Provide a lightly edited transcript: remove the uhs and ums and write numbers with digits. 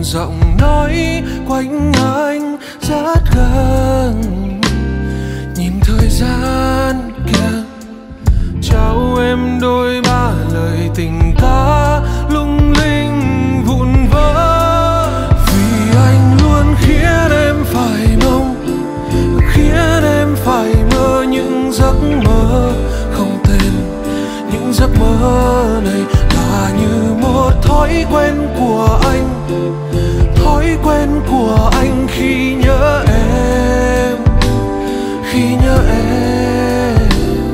giọng nói quanh anh rất gần. Nhìn thời gian kìa trao em đôi ba lời tình ca lung linh vụn vỡ. Vì anh luôn khiến em phải mong, khiến em phải mơ những giấc mơ không tên. Những giấc mơ này là như một thói quen của anh, thói quen của anh khi nhớ em, khi nhớ em.